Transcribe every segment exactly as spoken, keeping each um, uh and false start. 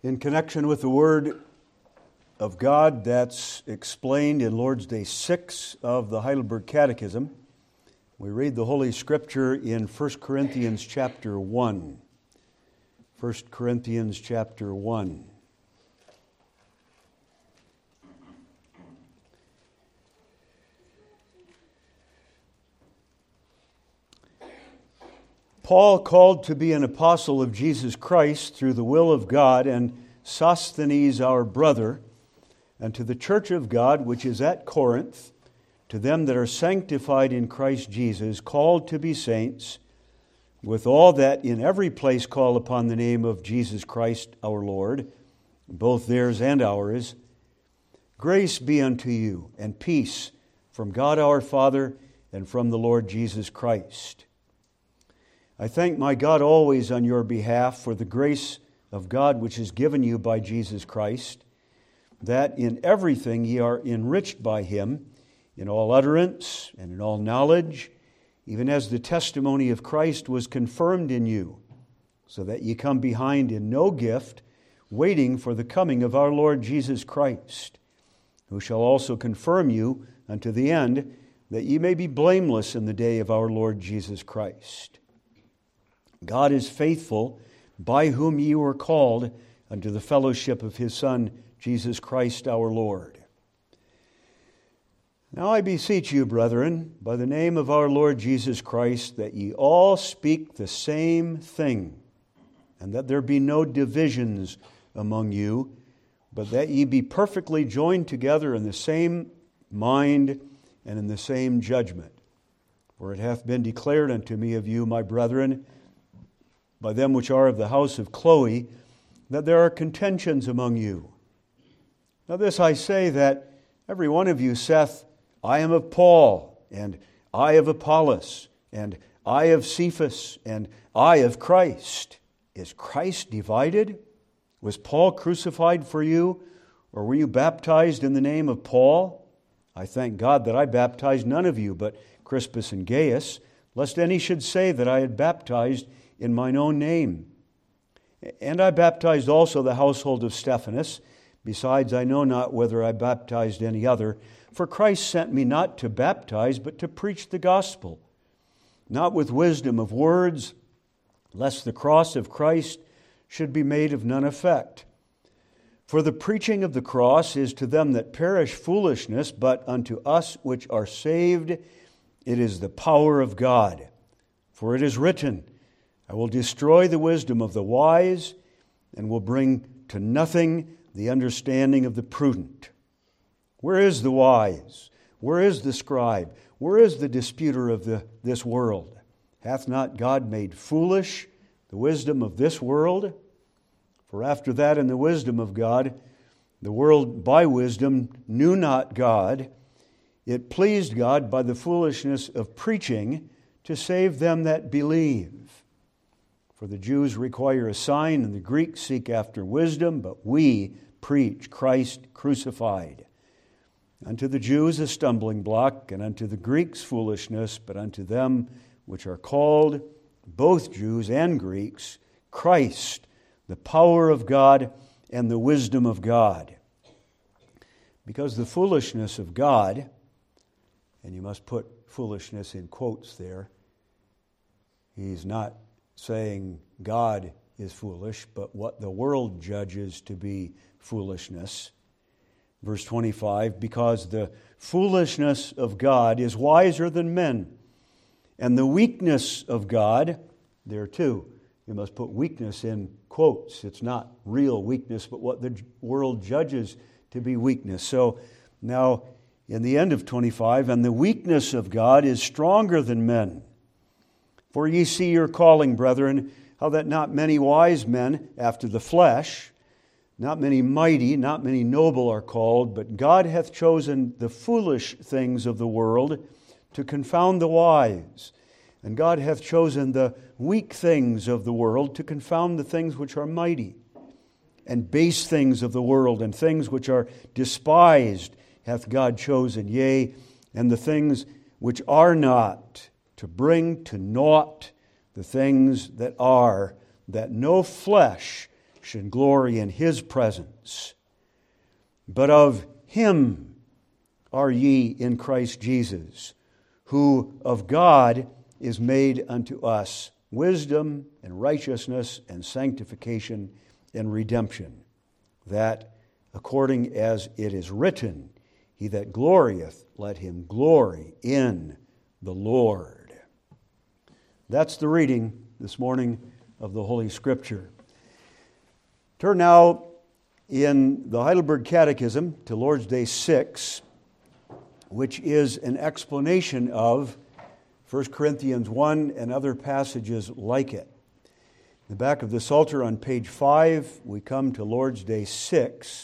In connection with the Word of God that's explained in Lord's Day six of the Heidelberg Catechism, we read the Holy Scripture in First Corinthians chapter one. First Corinthians chapter one. Paul, called to be an apostle of Jesus Christ through the will of God, and Sosthenes our brother, and to the church of God which is at Corinth, to them that are sanctified in Christ Jesus, called to be saints, with all that in every place call upon the name of Jesus Christ our Lord, both theirs and ours, grace be unto you, and peace from God our Father and from the Lord Jesus Christ. I thank my God always on your behalf for the grace of God which is given you by Jesus Christ, that in everything ye are enriched by him, in all utterance and in all knowledge, even as the testimony of Christ was confirmed in you, so that ye come behind in no gift, waiting for the coming of our Lord Jesus Christ, who shall also confirm you unto the end, that ye may be blameless in the day of our Lord Jesus Christ. God is faithful, by whom ye were called unto the fellowship of his Son, Jesus Christ our Lord. Now I beseech you, brethren, by the name of our Lord Jesus Christ, that ye all speak the same thing, and that there be no divisions among you, but that ye be perfectly joined together in the same mind and in the same judgment. For it hath been declared unto me of you, my brethren, by them which are of the house of Chloe, that there are contentions among you. Now this I say, that every one of you saith, I am of Paul, and I of Apollos, and I of Cephas, and I of Christ. Is Christ divided? Was Paul crucified for you, or were you baptized in the name of Paul? I thank God that I baptized none of you, but Crispus and Gaius, lest any should say that I had baptized in mine own name. And I baptized also the household of Stephanas. Besides, I know not whether I baptized any other. For Christ sent me not to baptize, but to preach the gospel, not with wisdom of words, lest the cross of Christ should be made of none effect. For the preaching of the cross is to them that perish foolishness, but unto us which are saved it is the power of God. For it is written, I will destroy the wisdom of the wise, and will bring to nothing the understanding of the prudent. Where is the wise? Where is the scribe? Where is the disputer of the, this world? Hath not God made foolish the wisdom of this world? For after that, in the wisdom of God, the world by wisdom knew not God. It pleased God by the foolishness of preaching to save them that believe. For the Jews require a sign, and the Greeks seek after wisdom, but we preach Christ crucified. Unto the Jews a stumbling block, and unto the Greeks foolishness, but unto them which are called, both Jews and Greeks, Christ, the power of God and the wisdom of God. Because the foolishness of God, and you must put foolishness in quotes there, he's not saying God is foolish, but what the world judges to be foolishness. Verse twenty-five, because the foolishness of God is wiser than men, and the weakness of God, there too, you must put weakness in quotes. It's not real weakness, but what the world judges to be weakness. So now, in the end of twenty-five, and the weakness of God is stronger than men. For ye see your calling, brethren, how that not many wise men after the flesh, not many mighty, not many noble are called, but God hath chosen the foolish things of the world to confound the wise. And God hath chosen the weak things of the world to confound the things which are mighty. And base things of the world and things which are despised hath God chosen, yea, and the things which are not, to bring to naught the things that are, that no flesh should glory in His presence. But of Him are ye in Christ Jesus, who of God is made unto us wisdom and righteousness and sanctification and redemption, that according as it is written, he that glorieth, let him glory in the Lord. That's the reading this morning of the Holy Scripture. Turn now in the Heidelberg Catechism to Lord's Day six, which is an explanation of First Corinthians one and other passages like it. In the back of the Psalter on page five, we come to Lord's Day six.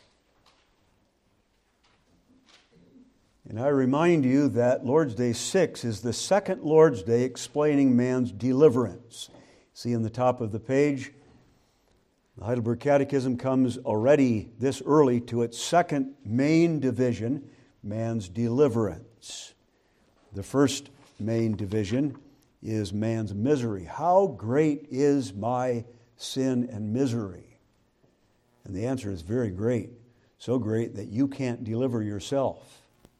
And I remind you that Lord's Day six is the second Lord's Day explaining man's deliverance. See in the top of the page, the Heidelberg Catechism comes already this early to its second main division, man's deliverance. The first main division is man's misery. How great is my sin and misery? And the answer is very great. So great that you can't deliver yourself.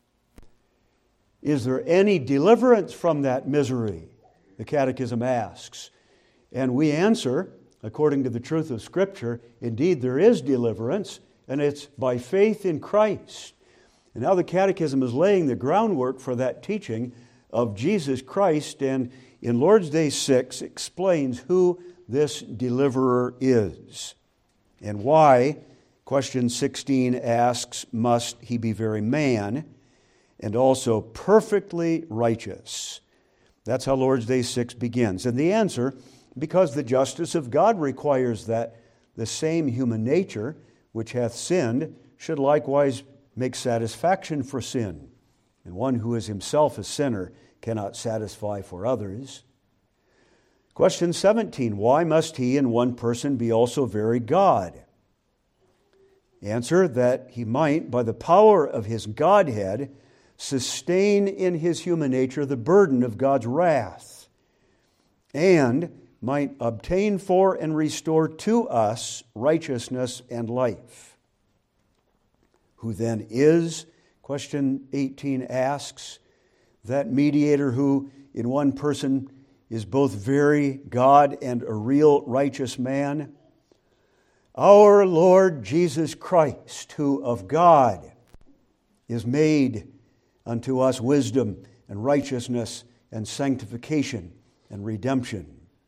Is there any deliverance from that misery? The Catechism asks. And we answer, according to the truth of Scripture, indeed there is deliverance, and it's by faith in Christ. And now the Catechism is laying the groundwork for that teaching of Jesus Christ, and in Lord's Day six explains who this deliverer is and why. Question sixteen asks, must he be very man and also perfectly righteous? That's how Lord's Day six begins. And the answer, because the justice of God requires that the same human nature which hath sinned should likewise make satisfaction for sin. And one who is himself a sinner cannot satisfy for others. Question seventeen, why must he in one person be also very God? Answer, that he might, by the power of his Godhead, sustain in his human nature the burden of God's wrath, and might obtain for and restore to us righteousness and life. Who then is, question eighteen asks, that mediator who in one person is both very God and a real righteous man? Our Lord Jesus Christ, who of God is made unto us wisdom and righteousness and sanctification and redemption.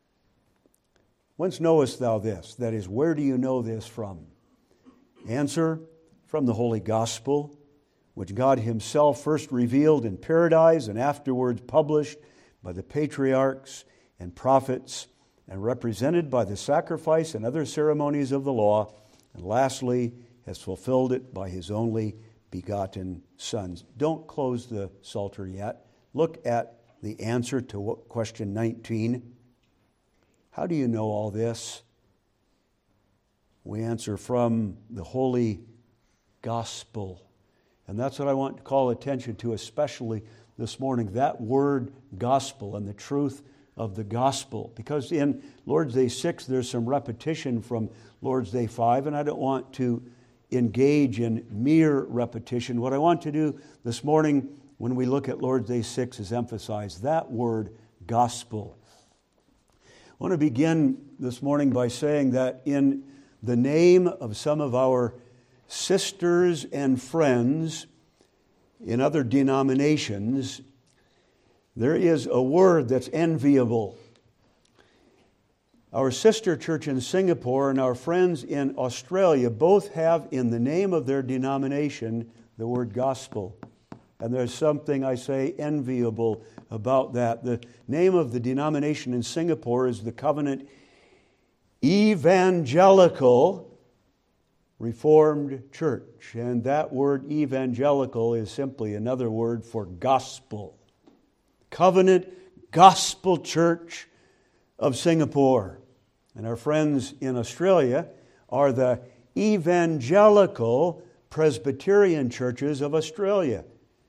Whence knowest thou this? That is, where do you know this from? Answer, from the Holy Gospel, which God Himself first revealed in paradise and afterwards published by the patriarchs and prophets and represented by the sacrifice and other ceremonies of the law, and lastly has fulfilled it by His only begotten Son. Don't close the Psalter yet. Look at the answer to question nineteen. How do you know all this? We answer from the Holy Gospel. And that's what I want to call attention to, especially this morning, that word gospel and the truth of the gospel. Because in Lord's Day six, there's some repetition from Lord's Day five, and I don't want to engage in mere repetition. What I want to do this morning when we look at Lord's Day six is emphasize that word gospel. I want to begin this morning by saying that in the name of some of our sisters and friends in other denominations, there is a word that's enviable. Our sister church in Singapore and our friends in Australia both have in the name of their denomination the word gospel. And there's something, I say, enviable about that. The name of the denomination in Singapore is the Covenant Evangelical Reformed Church. And that word evangelical is simply another word for gospel. Covenant Gospel Church of Singapore. And our friends in Australia are the Evangelical Presbyterian Churches of Australia.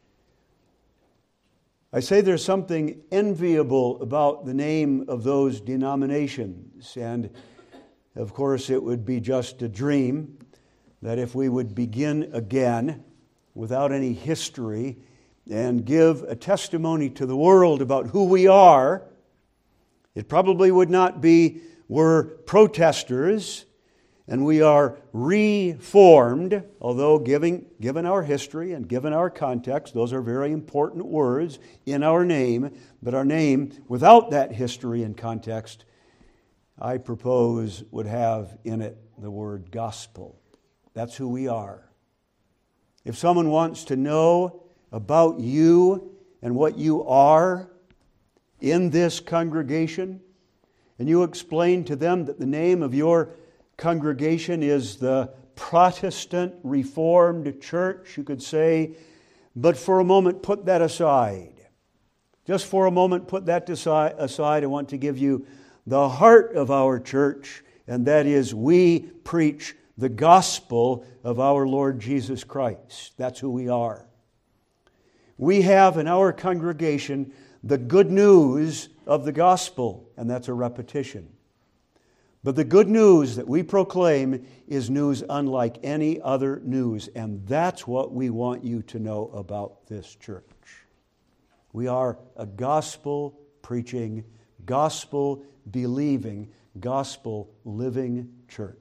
I say there's something enviable about the name of those denominations. And Of course, it would be just a dream that if we would begin again without any history and give a testimony to the world about who we are, it probably would not be we're protesters and we are reformed, although giving, given our history and given our context, those are very important words in our name, but our name, without that history and context, I propose would have in it the word gospel. That's who we are. If someone wants to know about you and what you are in this congregation, and you explain to them that the name of your congregation is the Protestant Reformed Church, you could say, but for a moment put that aside. Just for a moment put that aside. I want to give you the heart of our church, and that is we preach the gospel of our Lord Jesus Christ. That's who we are. We have in our congregation the good news of the gospel, and that's a repetition. But the good news that we proclaim is news unlike any other news, and that's what we want you to know about this church. We are a gospel-preaching, gospel-believing, gospel-living church.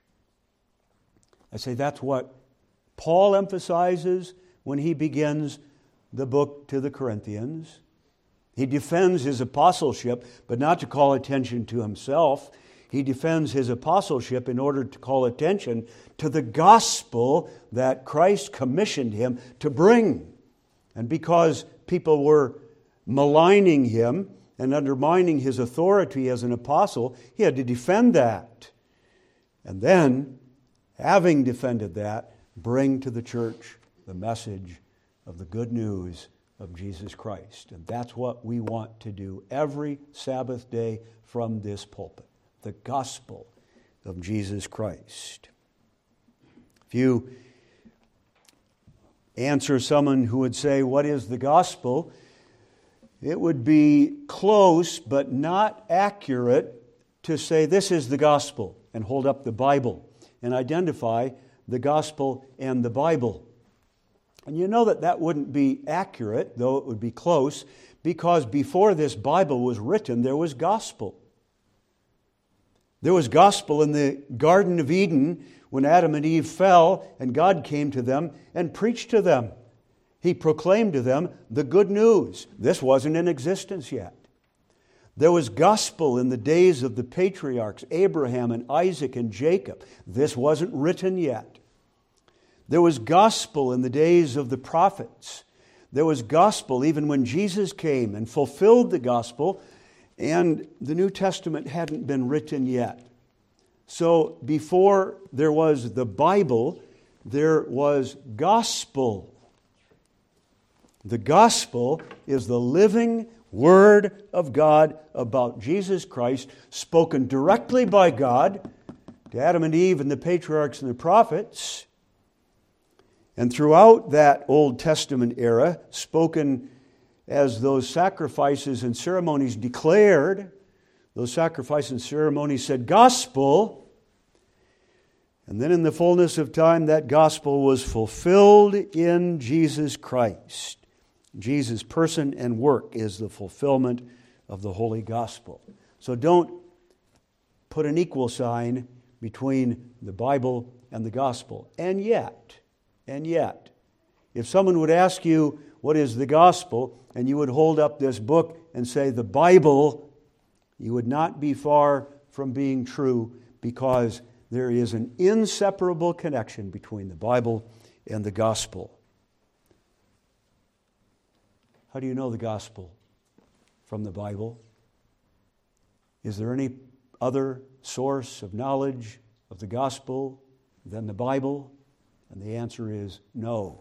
I say that's what Paul emphasizes when he begins the book to the Corinthians. He defends his apostleship, but not to call attention to himself. He defends his apostleship in order to call attention to the gospel that Christ commissioned him to bring. And because people were maligning him and undermining his authority as an apostle, he had to defend that. And then, having defended that, bring to the church the message of the good news of Jesus Christ. And that's what we want to do every Sabbath day from this pulpit. The gospel of Jesus Christ. If you answer someone who would say, what is the gospel? It would be close but not accurate to say this is the gospel and hold up the Bible and identify the gospel and the Bible. And you know that that wouldn't be accurate, though it would be close, because before this Bible was written, there was gospel. There was gospel in the Garden of Eden when Adam and Eve fell and God came to them and preached to them. He proclaimed to them the good news. This wasn't in existence yet. There was gospel in the days of the patriarchs, Abraham and Isaac and Jacob. This wasn't written yet. There was gospel in the days of the prophets. There was gospel even when Jesus came and fulfilled the gospel, and the New Testament hadn't been written yet. So before there was the Bible, there was gospel. The gospel is the living Word of God about Jesus Christ, spoken directly by God to Adam and Eve and the patriarchs and the prophets. And throughout that Old Testament era, spoken as those sacrifices and ceremonies declared, those sacrifices and ceremonies said gospel. And then in the fullness of time, that gospel was fulfilled in Jesus Christ. Jesus' person and work is the fulfillment of the Holy Gospel. So don't put an equal sign between the Bible and the gospel. And yet, and yet, if someone would ask you, what is the gospel? And you would hold up this book and say, the Bible, you would not be far from being true, because there is an inseparable connection between the Bible and the gospel. How do you know the gospel from the Bible? Is there any other source of knowledge of the gospel than the Bible? And the answer is no.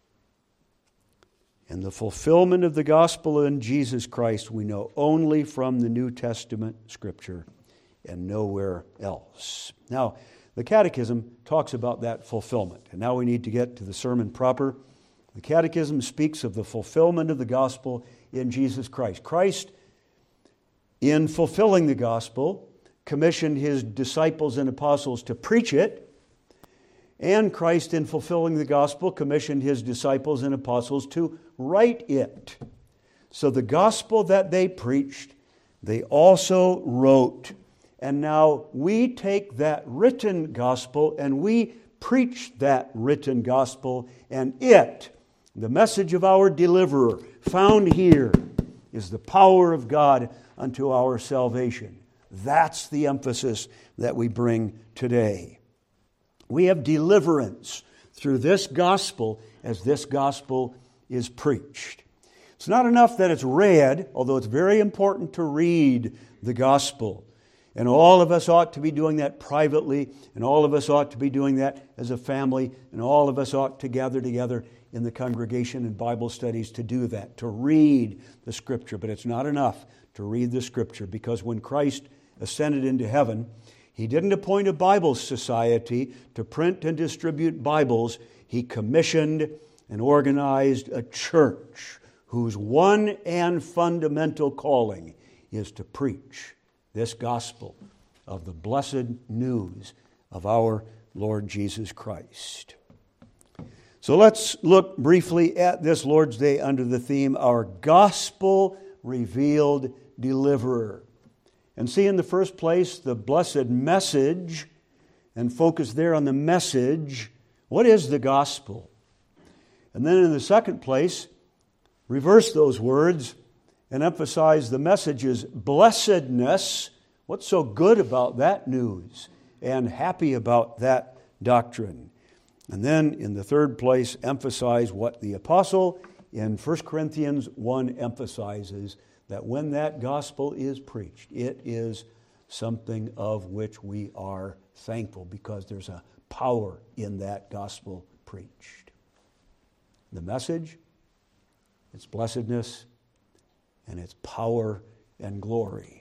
And the fulfillment of the gospel in Jesus Christ we know only from the New Testament Scripture and nowhere else. Now, the Catechism talks about that fulfillment. And now we need to get to the sermon proper. The Catechism speaks of the fulfillment of the gospel in Jesus Christ. Christ, in fulfilling the gospel, commissioned his disciples and apostles to preach it, and Christ, in fulfilling the gospel, commissioned his disciples and apostles to write it. So the gospel that they preached, they also wrote. And now we take that written gospel and we preach that written gospel, and it, the message of our deliverer, found here, is the power of God unto our salvation. That's the emphasis that we bring today. We have deliverance through this gospel as this gospel is preached. It's not enough that it's read, although it's very important to read the gospel. And all of us ought to be doing that privately, and all of us ought to be doing that as a family, and all of us ought to gather together in the congregation and Bible studies to do that, to read the Scripture. But it's not enough to read the Scripture, because when Christ ascended into heaven, He didn't appoint a Bible society to print and distribute Bibles. He commissioned and organized a church whose one and fundamental calling is to preach this gospel of the blessed news of our Lord Jesus Christ. So let's look briefly at this Lord's Day under the theme, Our Gospel Revealed Deliverer. And see, in the first place, the blessed message, and focus there on the message. What is the gospel? And then in the second place, reverse those words and emphasize the message's blessedness. What's so good about that news and happy about that doctrine? And then in the third place, emphasize what the apostle in First Corinthians one emphasizes, that when that gospel is preached, it is something of which we are thankful, because there's a power in that gospel preached. The message, its blessedness, and its power and glory.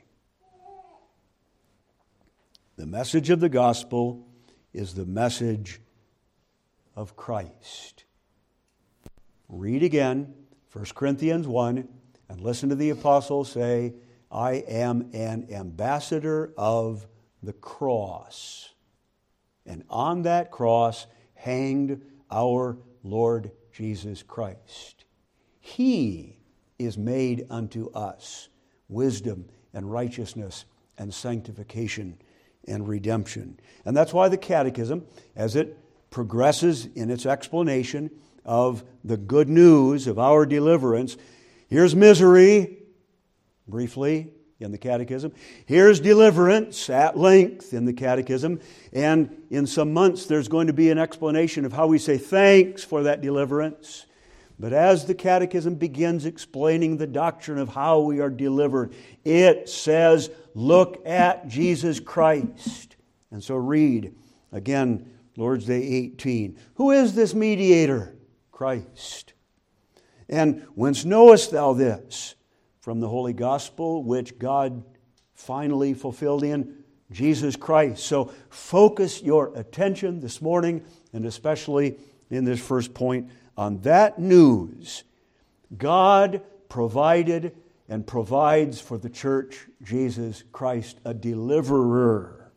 The message of the gospel is the message of Christ. Read again First Corinthians one and listen to the apostle say, I am an ambassador of the cross. And on that cross hanged our Lord Jesus Christ. He is made unto us wisdom and righteousness and sanctification and redemption. And that's why the Catechism, as it progresses in its explanation of the good news of our deliverance, here's misery, briefly, in the Catechism. Here's deliverance, at length, in the Catechism. And in some months, there's going to be an explanation of how we say thanks for that deliverance. But as the Catechism begins explaining the doctrine of how we are delivered, it says, look at Jesus Christ. And so read, again, Lord's Day eighteen. Who is this mediator? Christ. And whence knowest thou this? From the Holy Gospel, which God finally fulfilled in Jesus Christ. So focus your attention this morning, and especially in this first point, on that news. God provided and provides for the church Jesus Christ, a deliverer.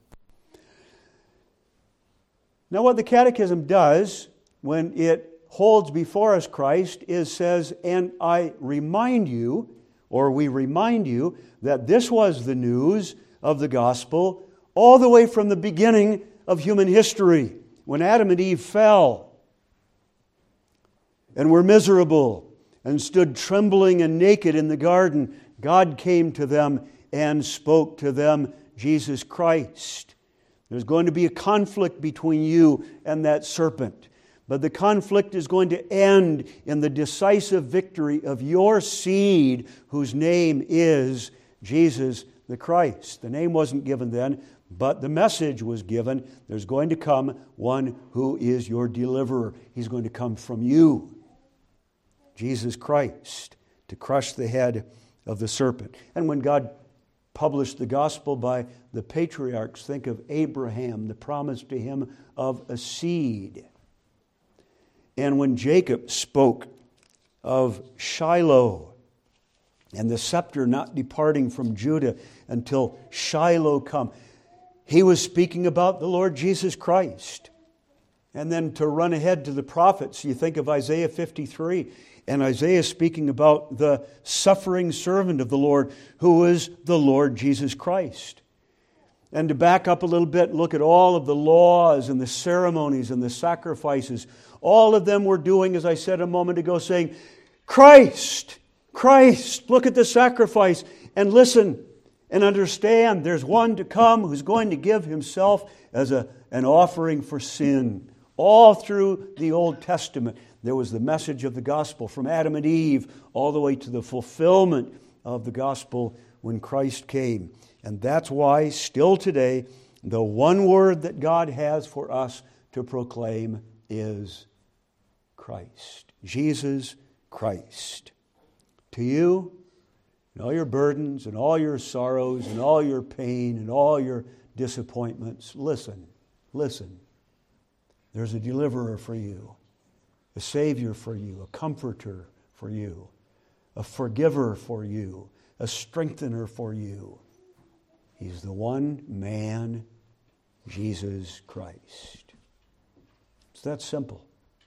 Now, what the Catechism does when it holds before us Christ is says, and I remind you, or we remind you, that this was the news of the gospel all the way from the beginning of human history, when Adam and Eve fell and were miserable and stood trembling and naked in the garden. God came to them and spoke to them Jesus Christ. There's going to be a conflict between you and that serpent. But the conflict is going to end in the decisive victory of your seed, whose name is Jesus the Christ. The name wasn't given then, but the message was given. There's going to come one who is your deliverer. He's going to come from you, Jesus Christ, to crush the head of the serpent. And when God published the gospel by the patriarchs, think of Abraham, the promise to him of a seed. And when Jacob spoke of Shiloh and the scepter not departing from Judah until Shiloh come, he was speaking about the Lord Jesus Christ. And then to run ahead to the prophets, you think of Isaiah fifty-three, and Isaiah speaking about the suffering servant of the Lord, who is the Lord Jesus Christ. And to back up a little bit, look at all of the laws and the ceremonies and the sacrifices. All of them were doing, as I said a moment ago, saying, Christ, Christ, look at the sacrifice. And listen and understand, there's one to come who's going to give himself as a, an offering for sin. All through the Old Testament, there was the message of the gospel from Adam and Eve all the way to the fulfillment of the gospel when Christ came. And that's why, still today, the one word that God has for us to proclaim is Christ. Jesus Christ. To you, and all your burdens, and all your sorrows, and all your pain, and all your disappointments, listen, listen. There's a deliverer for you, a Savior for you, a comforter for you, a forgiver for you, a strengthener for you. He's the one man, Jesus Christ. It's that simple.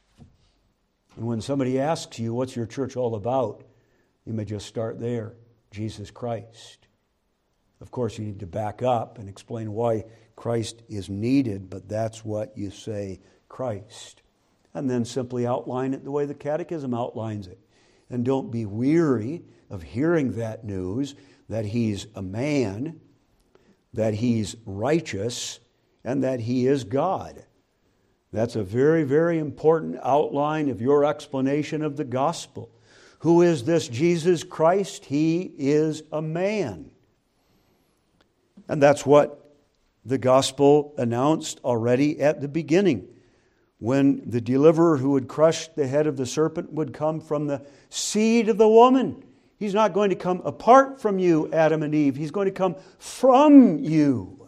And when somebody asks you, what's your church all about? You may just start there, Jesus Christ. Of course, you need to back up and explain why Christ is needed, but that's what you say, Christ. And then simply outline it the way the Catechism outlines it. And don't be weary of hearing that news, that He's a man, that He's righteous, and that He is God. That's a very, very important outline of your explanation of the gospel. Who is this Jesus Christ? He is a man. And that's what the gospel announced already at the beginning, when the deliverer who would crush the head of the serpent would come from the seed of the woman. He's not going to come apart from you, Adam and Eve. He's going to come from you.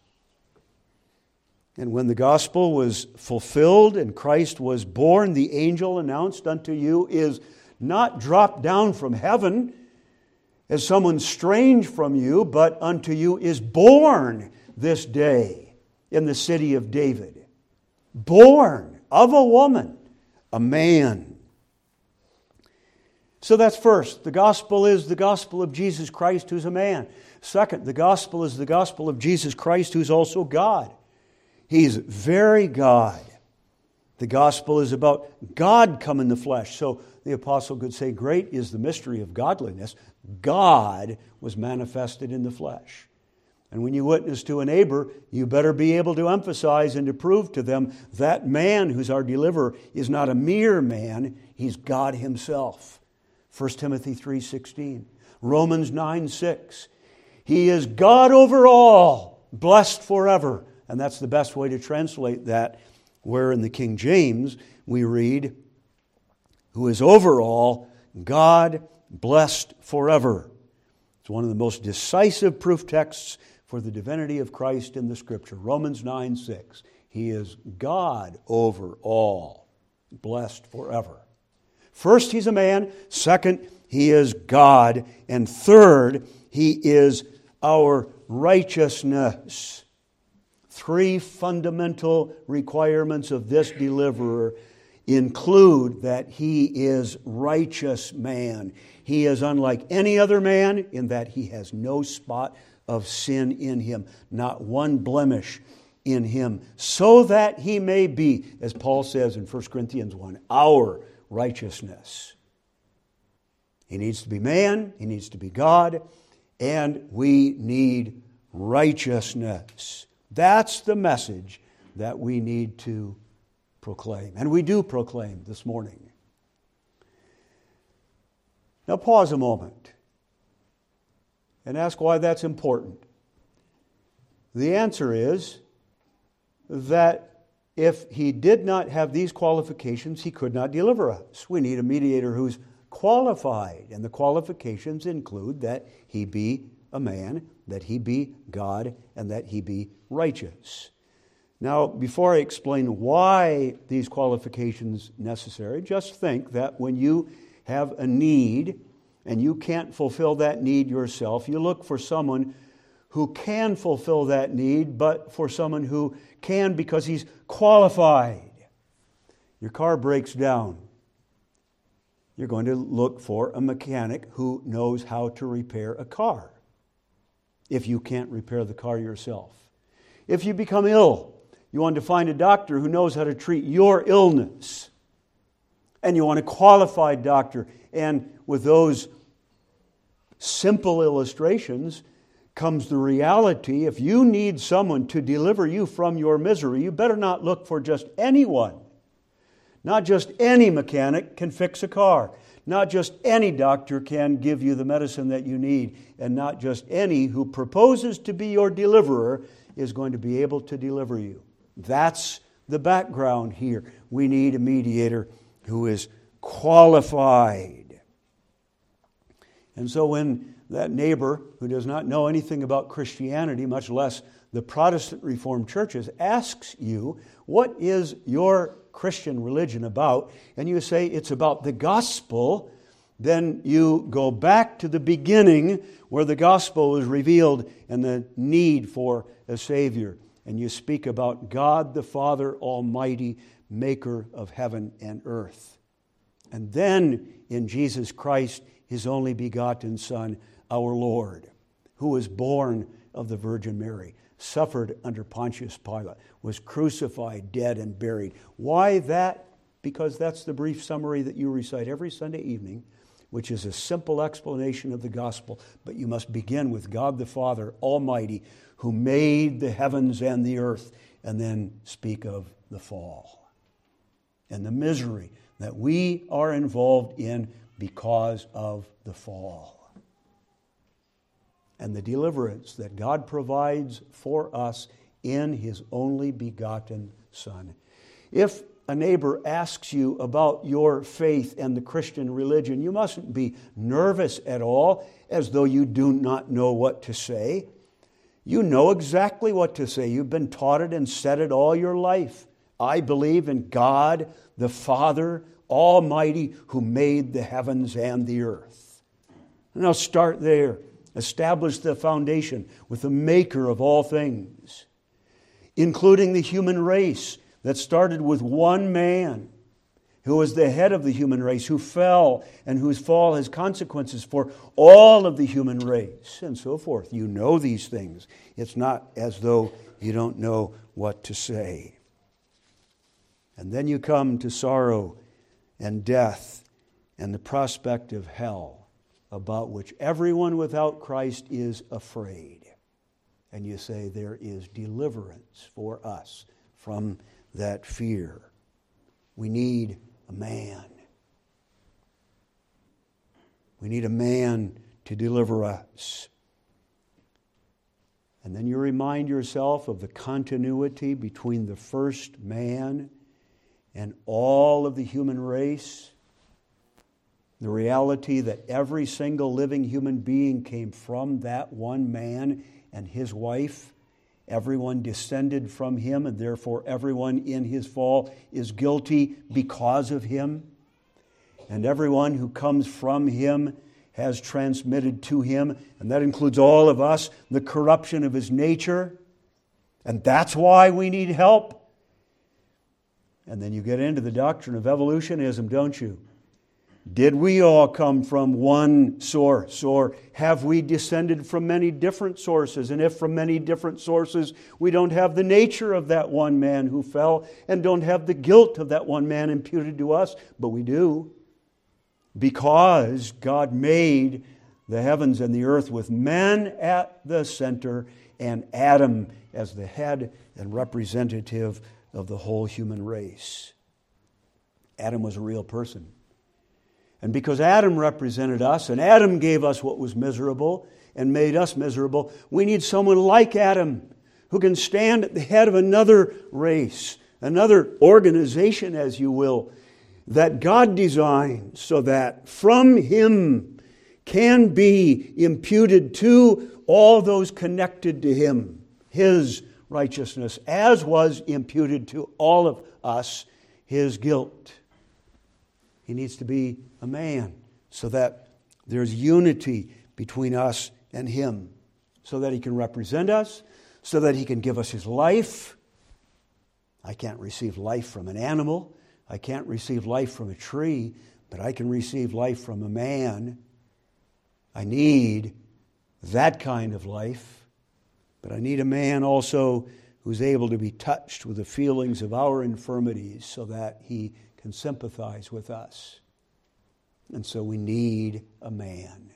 And when the gospel was fulfilled and Christ was born, the angel announced unto you is not dropped down from heaven as someone strange from you, but unto you is born this day in the city of David. Born of a woman, a man. So that's first. The gospel is the gospel of Jesus Christ, who's a man. Second, the gospel is the gospel of Jesus Christ, who's also God. He's very God. The gospel is about God come in the flesh. So the apostle could say, great is the mystery of godliness. God was manifested in the flesh. And when you witness to a neighbor, you better be able to emphasize and to prove to them that man who's our deliverer is not a mere man, he's God Himself. First Timothy three sixteen, Romans nine six. He is God over all, blessed forever. And that's the best way to translate that, where in the King James we read, who is over all, God blessed forever. It's one of the most decisive proof texts for the divinity of Christ in the Scripture. Romans nine six. He is God over all, blessed forever. First, He's a man. Second, He is God. And third, He is our righteousness. Three fundamental requirements of this deliverer include that He is righteous man. He is unlike any other man in that He has no spot of sin in Him, not one blemish in Him, so that He may be, as Paul says in First Corinthians one, our righteousness. He needs to be man, He needs to be God, and we need righteousness. That's the message that we need to proclaim. And we do proclaim this morning. Now pause a moment and ask why that's important. The answer is that if He did not have these qualifications, He could not deliver us. We need a mediator who's qualified, and the qualifications include that He be a man, that He be God, and that He be righteous. Now, before I explain why these qualifications are necessary, just think that when you have a need and you can't fulfill that need yourself, you look for someone who can fulfill that need, but for someone who can because he's qualified. Your car breaks down. You're going to look for a mechanic who knows how to repair a car, if you can't repair the car yourself. If you become ill, you want to find a doctor who knows how to treat your illness. And you want a qualified doctor. And with those simple illustrations comes the reality, if you need someone to deliver you from your misery, you better not look for just anyone. Not just any mechanic can fix a car. Not just any doctor can give you the medicine that you need. And not just any who proposes to be your deliverer is going to be able to deliver you. That's the background here. We need a mediator who is qualified. And so when that neighbor who does not know anything about Christianity, much less the Protestant Reformed churches, asks you, what is your Christian religion about? And you say it's about the gospel. Then you go back to the beginning where the gospel was revealed and the need for a Savior. And you speak about God the Father Almighty, maker of heaven and earth. And then in Jesus Christ, His only begotten Son, our Lord, who was born of the Virgin Mary, suffered under Pontius Pilate, was crucified, dead, and buried. Why that? Because that's the brief summary that you recite every Sunday evening, which is a simple explanation of the gospel. But you must begin with God the Father Almighty, who made the heavens and the earth, and then speak of the fall and the misery that we are involved in because of the fall. And the deliverance that God provides for us in His only begotten Son. If a neighbor asks you about your faith and the Christian religion, you mustn't be nervous at all, as though you do not know what to say. You know exactly what to say. You've been taught it and said it all your life. I believe in God, the Father Almighty, who made the heavens and the earth. And I'll start there. Establish the foundation with the maker of all things, including the human race that started with one man who was the head of the human race, who fell and whose fall has consequences for all of the human race, and so forth. You know these things. It's not as though you don't know what to say. And then you come to sorrow and death and the prospect of hell, about which everyone without Christ is afraid. And you say there is deliverance for us from that fear. We need a man. We need a man to deliver us. And then you remind yourself of the continuity between the first man and all of the human race. The reality that every single living human being came from that one man and his wife. Everyone descended from him, and therefore everyone in his fall is guilty because of him. And everyone who comes from him has transmitted to him, and that includes all of us, the corruption of his nature. And that's why we need help. And then you get into the doctrine of evolutionism, don't you? Did we all come from one source, or have we descended from many different sources? And if from many different sources we don't have the nature of that one man who fell and don't have the guilt of that one man imputed to us, but we do, because God made the heavens and the earth with man at the center and Adam as the head and representative of the whole human race. Adam was a real person. And because Adam represented us, and Adam gave us what was miserable and made us miserable, we need someone like Adam who can stand at the head of another race, another organization, as you will, that God designed so that from him can be imputed to all those connected to him his righteousness, as was imputed to all of us his guilt. He needs to be a man so that there's unity between us and him. so that He can represent us, so that He can give us His life. I can't receive life from an animal. I can't receive life from a tree, but I can receive life from a man. I need that kind of life, but I need a man also who's able to be touched with the feelings of our infirmities so that he can sympathize with us. And so we need a man.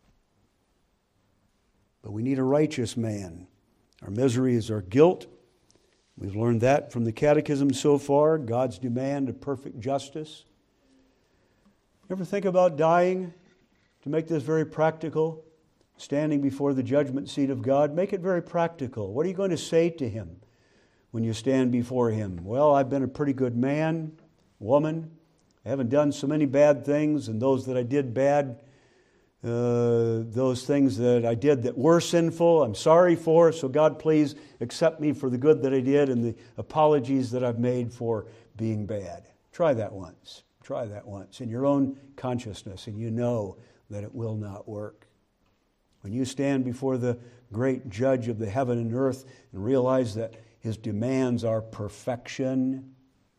But we need a righteous man. Our misery is our guilt. We've learned that from the Catechism so far, God's demand of perfect justice. Ever think about dying? To make this very practical, standing before the judgment seat of God, make it very practical. What are you going to say to Him when you stand before Him? Well, I've been a pretty good man, woman. I haven't done so many bad things, and those that I did bad, uh, those things that I did that were sinful, I'm sorry for. So God, please accept me for the good that I did and the apologies that I've made for being bad. Try that once. Try that once in your own consciousness, and you know that it will not work. When you stand before the great judge of the heaven and earth and realize that His demands are perfection,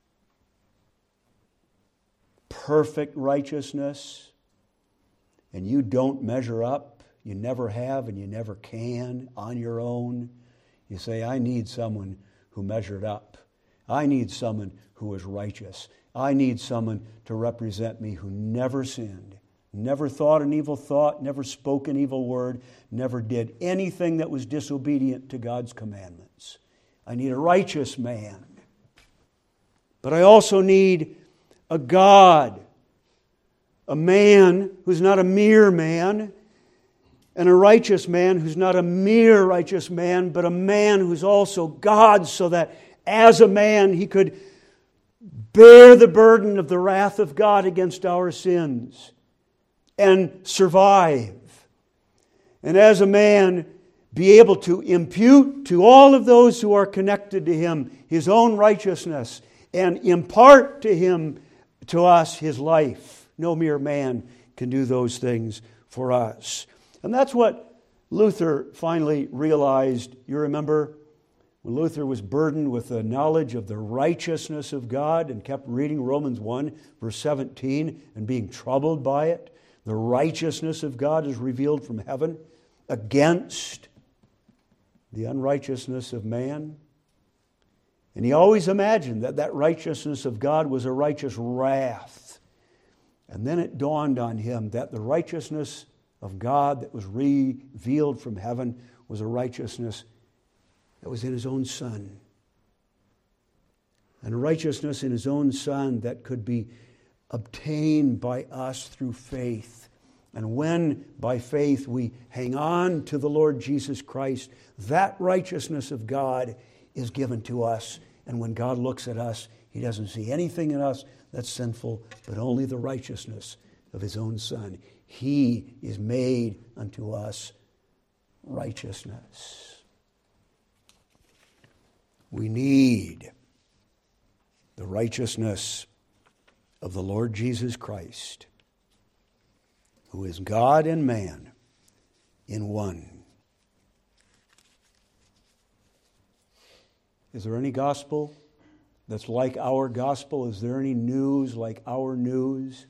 perfect righteousness, and you don't measure up, you never have and you never can on your own, you say, I need someone who measured up. I need someone who is righteous. I need someone to represent me who never sinned, never thought an evil thought, never spoke an evil word, never did anything that was disobedient to God's commandments. I need a righteous man. But I also need a God, a man who's not a mere man, and a righteous man who's not a mere righteous man, but a man who's also God, so that as a man He could bear the burden of the wrath of God against our sins and survive. And as a man, be able to impute to all of those who are connected to Him His own righteousness and impart to Him, to us, His life. No mere man can do those things for us. And that's what Luther finally realized. You remember when Luther was burdened with the knowledge of the righteousness of God and kept reading Romans one, verse seventeen, and being troubled by it. The righteousness of God is revealed from heaven against the unrighteousness of man. And he always imagined that that righteousness of God was a righteous wrath. And then it dawned on him that the righteousness of God that was revealed from heaven was a righteousness that was in His own Son. And a righteousness in His own Son that could be obtained by us through faith. And when by faith we hang on to the Lord Jesus Christ, that righteousness of God is given to us. And when God looks at us, He doesn't see anything in us that's sinful, but only the righteousness of His own Son. He is made unto us righteousness. We need the righteousness of the Lord Jesus Christ, who is God and man in one. Is there any gospel that's like our gospel? Is there any news like our news?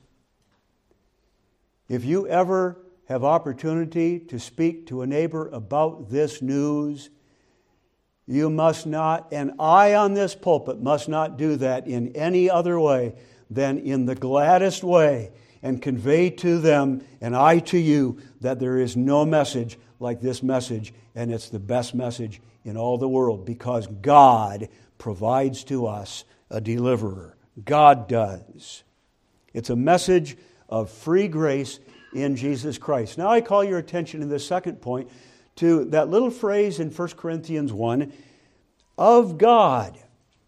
If you ever have opportunity to speak to a neighbor about this news, you must not, and I on this pulpit must not do that in any other way than in the gladdest way and convey to them, and I to you, that there is no message like this message, and it's the best message in all the world, because God provides to us a deliverer. God does. It's a message of free grace in Jesus Christ. Now I call your attention in the second point to that little phrase in First Corinthians one, of God.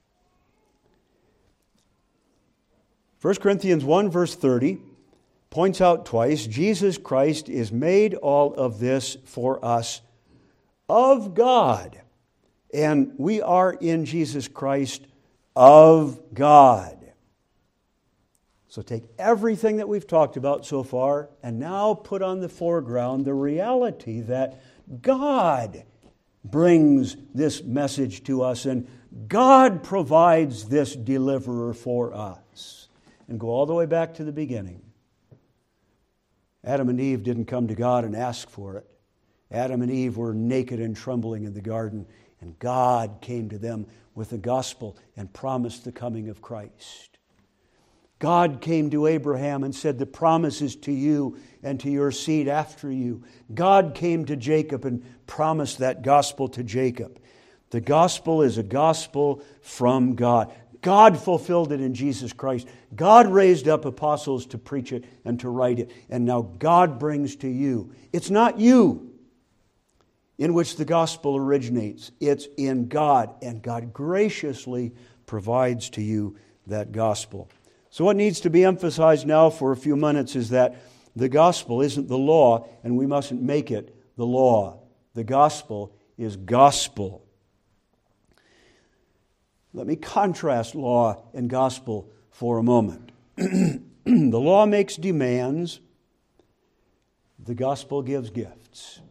First Corinthians one, verse thirty, points out twice, Jesus Christ is made all of this for us of God. And we are in Jesus Christ of God. So take everything that we've talked about so far and now put on the foreground the reality that God brings this message to us and God provides this deliverer for us. And go all the way back to the beginning. Adam and Eve didn't come to God and ask for it. Adam and Eve were naked and trembling in the garden, and God came to them with the gospel and promised the coming of Christ. God came to Abraham and said, the promise is to you and to your seed after you. God came to Jacob and promised that gospel to Jacob. The gospel is a gospel from God. God fulfilled it in Jesus Christ. God raised up apostles to preach it and to write it. And now God brings to you. It's not you in which the gospel originates. It's in God. And God graciously provides to you that gospel. So what needs to be emphasized now for a few minutes is that the gospel isn't the law, and we mustn't make it the law. The gospel is gospel. Let me contrast law and gospel for a moment. The law makes demands. The gospel gives gifts.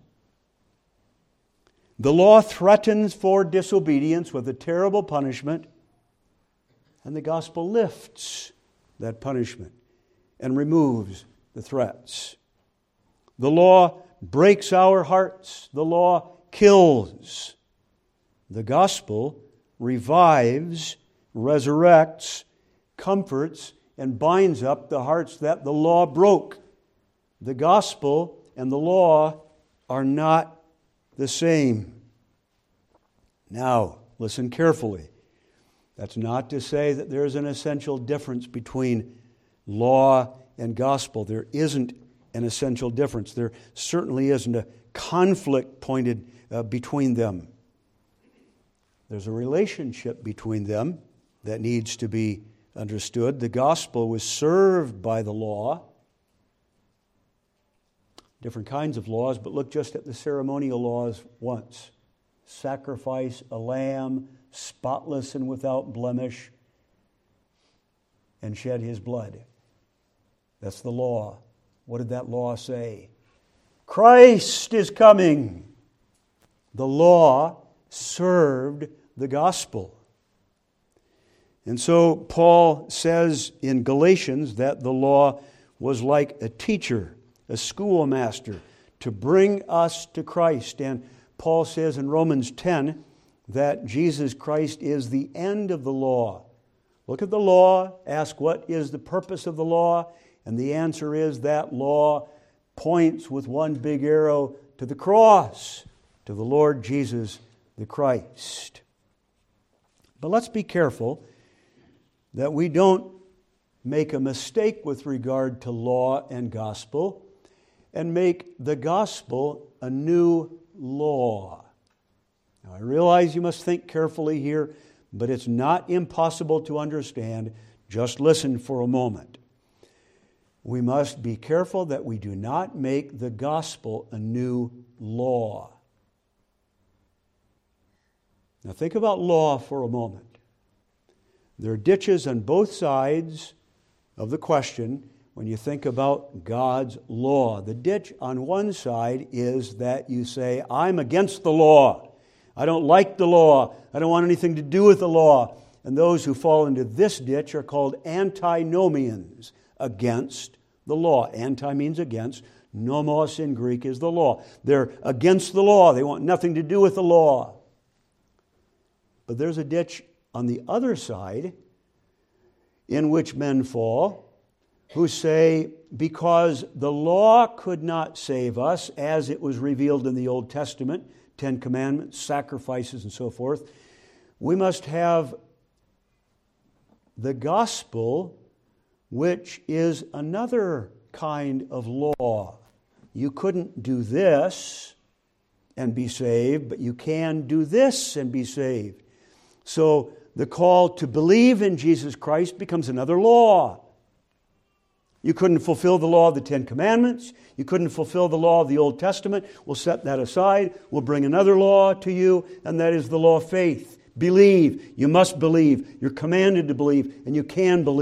The law threatens for disobedience with a terrible punishment, and the gospel lifts that punishment and removes the threats. The law breaks our hearts. The law kills. The gospel revives, resurrects, comforts, and binds up the hearts that the law broke. The gospel and the law are not the same. Now, listen carefully. That's not to say that there is an essential difference between law and gospel. There isn't an essential difference. There certainly isn't a conflict pointed uh, between them. There's a relationship between them that needs to be understood. The gospel was served by the law. Different kinds of laws, but look just at the ceremonial laws once. Sacrifice a lamb, spotless and without blemish, and shed his blood. That's the law. What did that law say? Christ is coming. The law served the gospel. And so Paul says in Galatians that the law was like a teacher, a schoolmaster, to bring us to Christ. And Paul says in Romans ten that Jesus Christ is the end of the law. Look at the law, ask what is the purpose of the law, and the answer is that law points with one big arrow to the cross, to the Lord Jesus the Christ. But let's be careful that we don't make a mistake with regard to law and gospel and make the gospel a new law. Now, I realize you must think carefully here, but it's not impossible to understand. Just listen for a moment. We must be careful that we do not make the gospel a new law. Now think about law for a moment. There are ditches on both sides of the question when you think about God's law. The ditch on one side is that you say, I'm against the law. I don't like the law. I don't want anything to do with the law. And those who fall into this ditch are called antinomians, against the law. Anti means against. Nomos in Greek is the law. They're against the law. They want nothing to do with the law. But there's a ditch on the other side in which men fall who say, because the law could not save us as it was revealed in the Old Testament, Ten Commandments, sacrifices, and so forth, we must have the gospel, which is another kind of law. You couldn't do this and be saved, but you can do this and be saved. So the call to believe in Jesus Christ becomes another law. You couldn't fulfill the law of the Ten Commandments. You couldn't fulfill the law of the Old Testament. We'll set that aside. We'll bring another law to you, and that is the law of faith. Believe. You must believe. You're commanded to believe, and you can believe.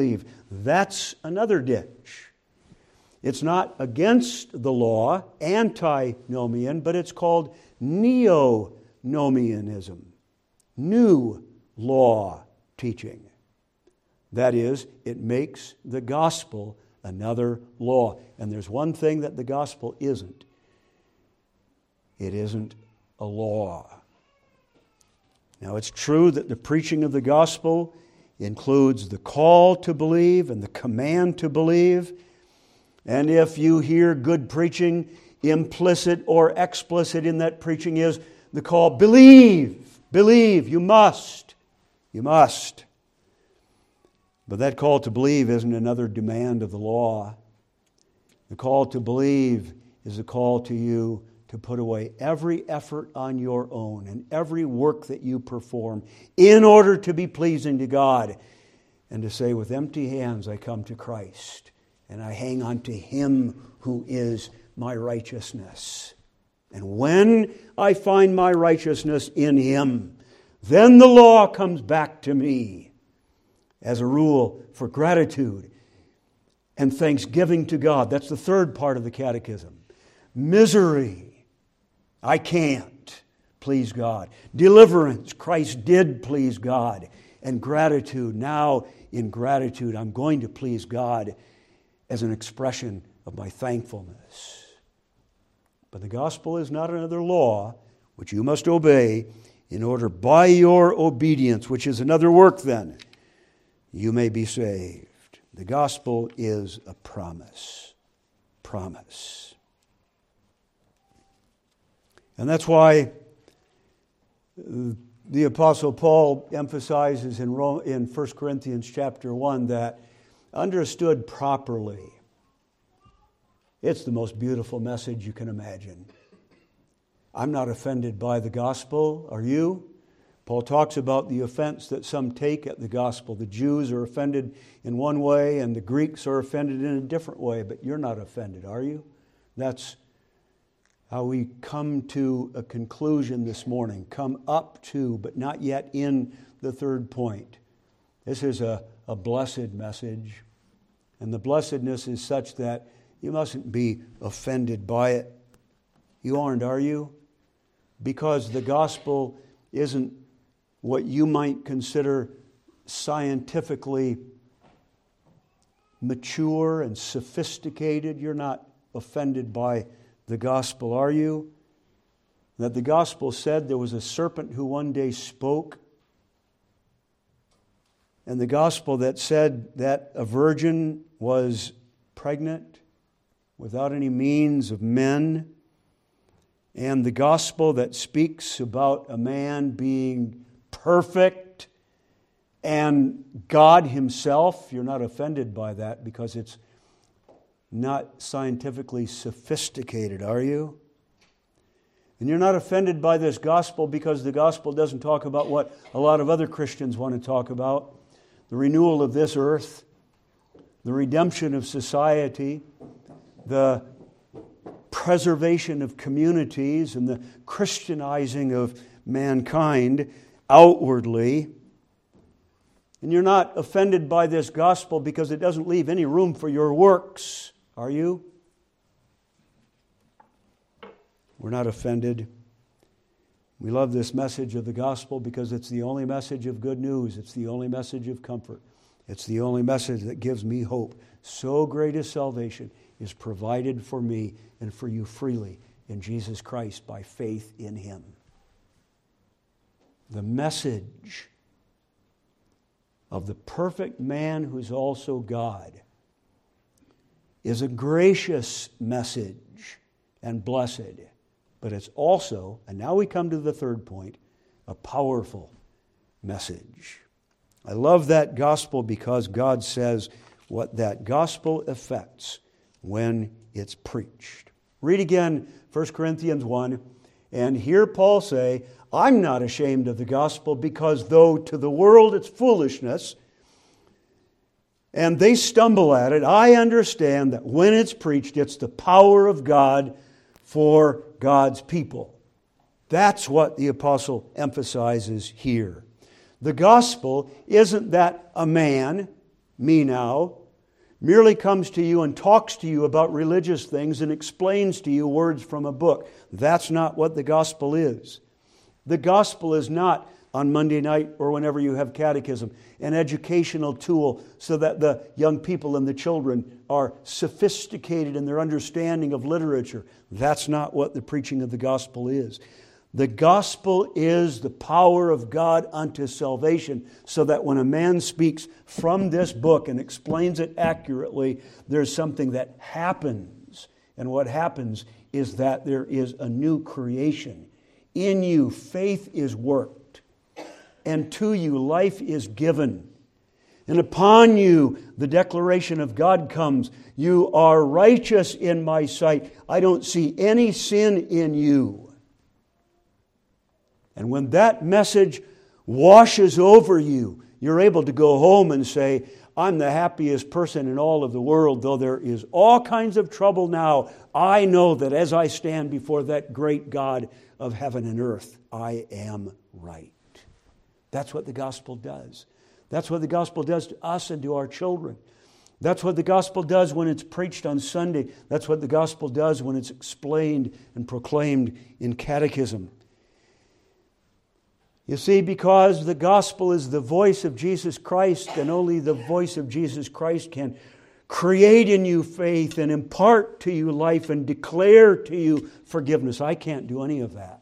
That's another ditch. It's not against the law, antinomian, but it's called neonomianism, new law teaching. That is, it makes the gospel another law. And there's one thing that the gospel isn't. It isn't a law. Now, it's true that the preaching of the gospel includes the call to believe and the command to believe. And if you hear good preaching, implicit or explicit in that preaching is the call, believe, believe, you must, you must. But that call to believe isn't another demand of the law. The call to believe is a call to you to put away every effort on your own and every work that you perform in order to be pleasing to God, and to say, with empty hands I come to Christ and I hang on to Him who is my righteousness. And when I find my righteousness in Him, then the law comes back to me as a rule for gratitude and thanksgiving to God. That's the third part of the catechism. Misery, I can't please God. Deliverance, Christ did please God. And gratitude, now in gratitude, I'm going to please God as an expression of my thankfulness. But the gospel is not another law which you must obey in order by your obedience, which is another work then, you may be saved. The gospel is a promise. Promise. And that's why the Apostle Paul emphasizes in in First Corinthians chapter one that understood properly, it's the most beautiful message you can imagine. I'm not offended by the gospel, are you? Paul talks about the offense that some take at the gospel. The Jews are offended in one way and the Greeks are offended in a different way, but you're not offended, are you? That's how we come to a conclusion this morning. Come up to, but not yet in the third point. This is a, a blessed message. And the blessedness is such that you mustn't be offended by it. You aren't, are you? Because the gospel isn't what you might consider scientifically mature and sophisticated. You're not offended by the gospel, are you? That the gospel said there was a serpent who one day spoke. And the gospel that said that a virgin was pregnant without any means of men. And the gospel that speaks about a man being perfect and God Himself. You're not offended by that because it's not scientifically sophisticated, are you? And you're not offended by this gospel because the gospel doesn't talk about what a lot of other Christians want to talk about. The renewal of this earth, the redemption of society, the preservation of communities, and the Christianizing of mankind outwardly. And you're not offended by this gospel because it doesn't leave any room for your works. Are you? We're not offended. We love this message of the gospel because it's the only message of good news. It's the only message of comfort. It's the only message that gives me hope. So great is salvation is provided for me and for you freely in Jesus Christ by faith in Him. The message of the perfect man who's also God is a gracious message and blessed, but it's also, and now we come to the third point, a powerful message. I love that gospel because God says what that gospel affects when it's preached. Read again First Corinthians one, and hear Paul say, I'm not ashamed of the gospel because though to the world it's foolishness, and they stumble at it, I understand that when it's preached, it's the power of God for God's people. That's what the apostle emphasizes here. The gospel isn't that a man me now, merely comes to you and talks to you about religious things and explains to you words from a book. That's not what the gospel is. The gospel is not, on Monday night or whenever you have catechism, an educational tool so that the young people and the children are sophisticated in their understanding of literature. That's not what the preaching of the gospel is. The gospel is the power of God unto salvation, so that when a man speaks from this book and explains it accurately, there's something that happens. And what happens is that there is a new creation. In you, faith is worked, and to you, life is given. And upon you, the declaration of God comes. You are righteous in my sight. I don't see any sin in you. And when that message washes over you, you're able to go home and say, I'm the happiest person in all of the world, though there is all kinds of trouble now. I know that as I stand before that great God of heaven and earth, I am right. That's what the gospel does. That's what the gospel does to us and to our children. That's what the gospel does when it's preached on Sunday. That's what the gospel does when it's explained and proclaimed in catechism. You see, because the gospel is the voice of Jesus Christ, and only the voice of Jesus Christ can create in you faith and impart to you life and declare to you forgiveness. I can't do any of that.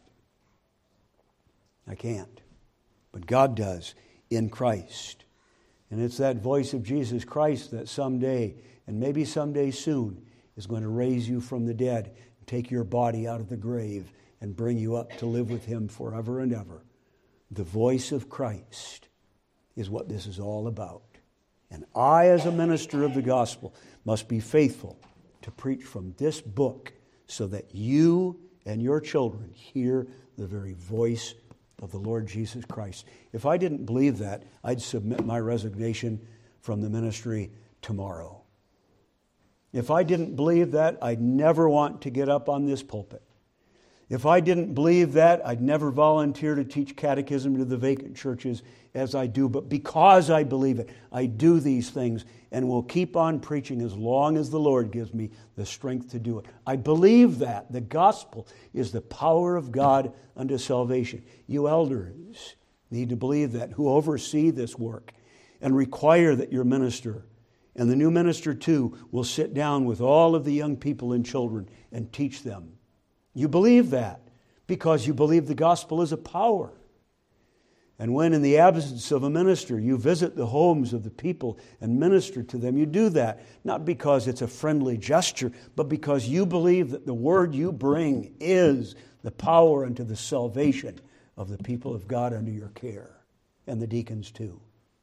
I can't. But God does in Christ. And it's that voice of Jesus Christ that someday, and maybe someday soon, is going to raise you from the dead, and take your body out of the grave, and bring you up to live with Him forever and ever. The voice of Christ is what this is all about. And I, as a minister of the gospel, must be faithful to preach from this book so that you and your children hear the very voice of the Lord Jesus Christ. If I didn't believe that, I'd submit my resignation from the ministry tomorrow. If I didn't believe that, I'd never want to get up on this pulpit. If I didn't believe that, I'd never volunteer to teach catechism to the vacant churches as I do. But because I believe it, I do these things and will keep on preaching as long as the Lord gives me the strength to do it. I believe that. The gospel is the power of God unto salvation. You elders need to believe that, who oversee this work and require that your minister, and the new minister too, will sit down with all of the young people and children and teach them. You believe that because you believe the gospel is a power. And when in the absence of a minister you visit the homes of the people and minister to them, you do that not because it's a friendly gesture, but because you believe that the word you bring is the power unto the salvation of the people of God under your care, and the deacons too.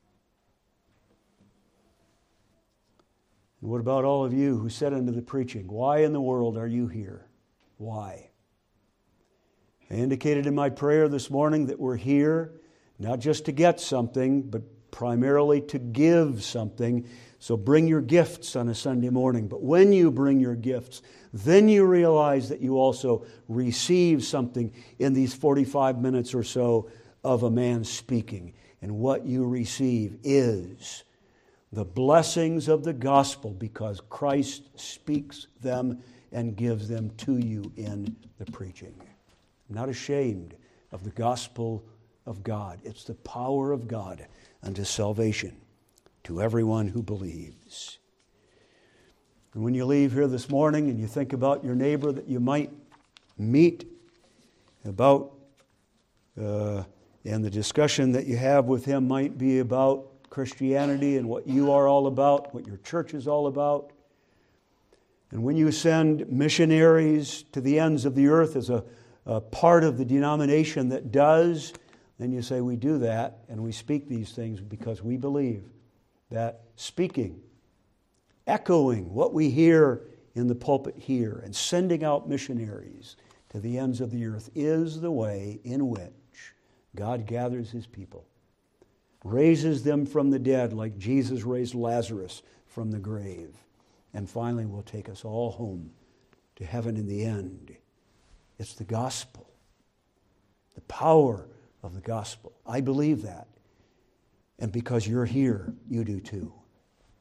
And what about all of you who said unto the preaching, why in the world are you here? Why? I indicated in my prayer this morning that we're here not just to get something, but primarily to give something. So bring your gifts on a Sunday morning. But when you bring your gifts, then you realize that you also receive something in these forty-five minutes or so of a man speaking. And what you receive is the blessings of the gospel, because Christ speaks them and gives them to you in the preaching. I'm not ashamed of the gospel of God. It's the power of God unto salvation to everyone who believes. And when you leave here this morning and you think about your neighbor that you might meet, about uh, and the discussion that you have with him might be about Christianity and what you are all about, what your church is all about. And when you send missionaries to the ends of the earth as a, a part of the denomination that does, then you say, we do that and we speak these things because we believe that speaking, echoing what we hear in the pulpit here and sending out missionaries to the ends of the earth is the way in which God gathers His people, raises them from the dead like Jesus raised Lazarus from the grave, and finally will take us all home to heaven in the end. It's the gospel, the power of the gospel. I believe that. And because you're here, you do too.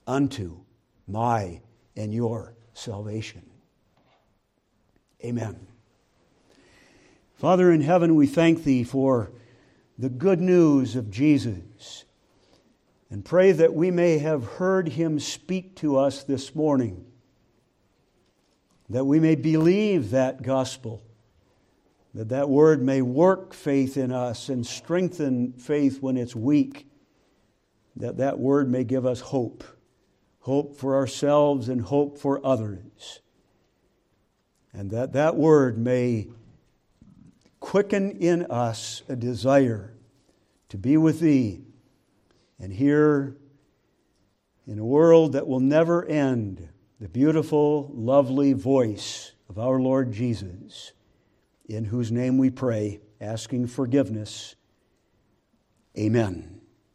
unto my and your salvation. Amen. Father in heaven, we thank Thee for the good news of Jesus, and pray that we may have heard Him speak to us this morning, that we may believe that gospel, that that word may work faith in us and strengthen faith when it's weak, that that word may give us hope, hope for ourselves and hope for others, and that that word may quicken in us a desire to be with Thee and hear in a world that will never end the beautiful, lovely voice of our Lord Jesus, in whose name we pray, asking forgiveness. Amen.